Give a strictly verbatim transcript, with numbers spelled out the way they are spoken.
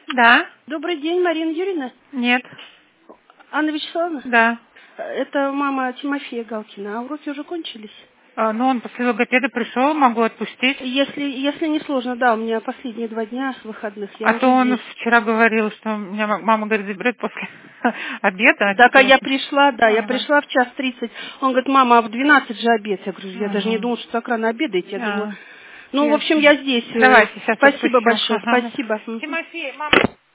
Да. Добрый день, Марина Юрьевна. Нет. Анна Вячеславовна? Да. Это мама Тимофея Галкина. А уроки уже кончились? А, ну, он после логопеда пришел, могу отпустить. Если, если не сложно, да, у меня последние два дня с выходных. Я А уже то он здесь. вчера говорил, что у меня м- мама, говорит, заберет после обеда. Так, а я Потому что- пришла, да, я Ага. пришла в час тридцать. Он говорит, мама, а в двенадцать же обед. Я говорю, я даже не Ага. думала, что так рано обедаете. Я думала, А, ну, в общем, ясно. я здесь. Давайте, сейчас Спасибо отпущу. большое, Ага. спасибо. Тимофей, мама.